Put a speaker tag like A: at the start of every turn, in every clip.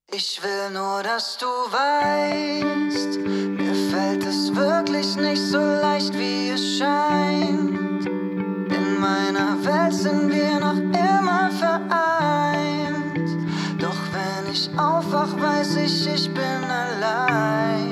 A: Ich will nur, dass du weißt, mir fällt es wirklich nicht so leicht, wie es scheint. In meiner Welt sind wir noch immer vereint. Doch wenn ich aufwach, weiß ich, ich bin allein.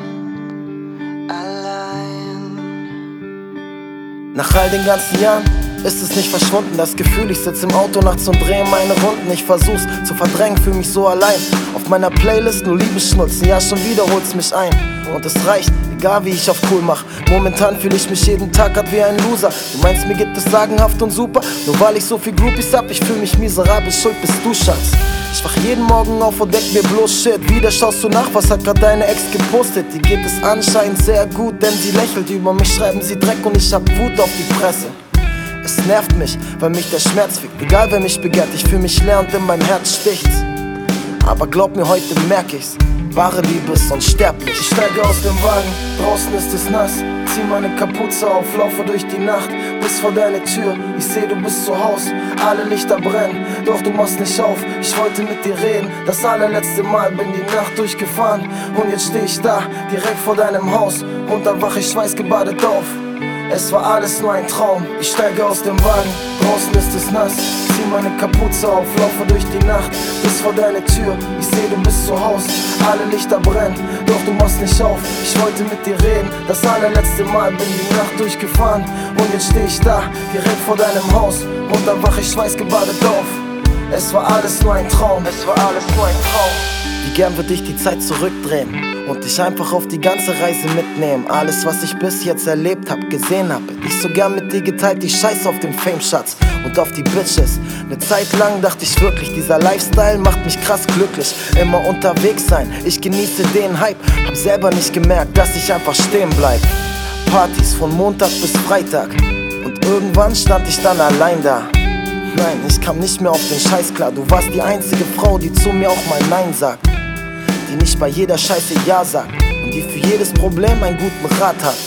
B: Nach all den ganzen Jahren ist es nicht verschwunden, das Gefühl, ich sitz im Auto nachts und drehe meine Runden. Ich versuch's zu verdrängen, fühl mich so allein. Auf meiner Playlist nur Liebesschnulzen, ja schon wieder holt's mich ein. Und es reicht, egal wie ich auf cool mach. Momentan fühl ich mich jeden Tag grad wie ein Loser. Du meinst, mir gibt es sagenhaft und super, nur weil ich so viel Groupies hab. Ich fühl mich miserabel, schuld bist du, Schatz. Ich wach jeden Morgen auf und denk mir bloß Shit. Wieder schaust du nach, was hat grad deine Ex gepostet? Die geht es anscheinend sehr gut, denn sie lächelt über mich, schreiben sie Dreck und ich hab Wut auf die Presse. Es nervt mich, weil mich der Schmerz fickt. Egal wer mich begehrt, ich fühl mich leer und in meinem Herz sticht's. Aber glaub mir, heute merk ich's, wahre Liebe ist unsterblich. Ich steige aus dem Wagen, draußen ist es nass. Zieh meine Kapuze auf, laufe durch die Nacht bis vor deine Tür. Ich seh, du bist zu Haus, alle Lichter brennen, doch du machst nicht auf. Ich wollte mit dir reden, das allerletzte Mal bin die Nacht durchgefahren. Und jetzt steh ich da, direkt vor deinem Haus, und dann wach ich schweißgebadet auf. Es war alles nur ein Traum, ich steige aus dem Wagen, draußen ist es nass. Zieh meine Kapuze auf, laufe durch die Nacht bis vor deine Tür. Ich seh, du bist zu Haus, alle Lichter brennen, doch du machst nicht auf. Ich wollte mit dir reden, das allerletzte Mal bin die Nacht durchgefahren. Und jetzt steh ich da, direkt vor deinem Haus, und dann wach ich schweißgebadet auf. Es war alles nur ein Traum, es war alles nur ein Traum. Wie gern würde ich die Zeit zurückdrehen und dich einfach auf die ganze Reise mitnehmen. Alles, was ich bis jetzt erlebt hab, gesehen hab, hätte ich so gern mit dir geteilt. Ich scheiß auf den Fame-Schatz und auf die Bitches. Ne Zeit lang dachte ich wirklich, dieser Lifestyle macht mich krass glücklich. Immer unterwegs sein, ich genieße den Hype. Hab selber nicht gemerkt, dass ich einfach stehen bleib. Partys von Montag bis Freitag, und irgendwann stand ich dann allein da. Nein, ich kam nicht mehr auf den Scheiß klar. Du warst die einzige Frau, die zu mir auch mal Nein sagt, die nicht bei jeder Scheiße Ja sagt und die für jedes Problem einen guten Rat hat.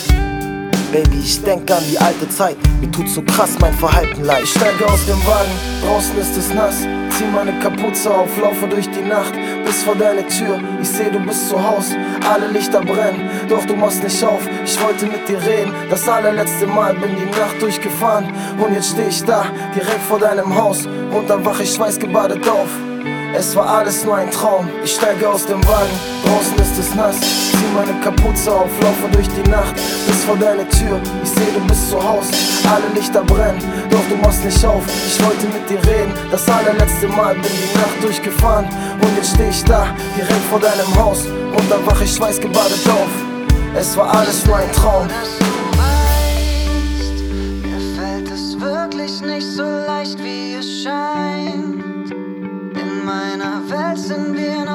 B: Baby, ich denk an die alte Zeit, mir tut so krass mein Verhalten leid. Ich steige aus dem Wagen, draußen ist es nass. Zieh meine Kapuze auf, laufe durch die Nacht bis vor deine Tür. Ich seh, du bist zu Haus, alle Lichter brennen, doch du machst nicht auf. Ich wollte mit dir reden, das allerletzte Mal bin die Nacht durchgefahren. Und jetzt steh ich da, direkt vor deinem Haus, und dann wach ich schweißgebadet auf. Es war alles nur ein Traum, ich steige aus dem Wagen, draußen ist es nass. Zieh meine Kapuze auf, laufe durch die Nacht bis vor deine Tür. Ich seh, du bist zu Haus, alle Lichter brennen, doch du machst nicht auf. Ich wollte mit dir reden, das allerletzte Mal bin die Nacht durchgefahren. Und jetzt steh ich da, direkt vor deinem Haus, und dann wach ich schweißgebadet auf. Es war alles nur ein Traum.
A: Mir fällt es wirklich nicht so leicht, wie es scheint. In meiner Welt sind wir noch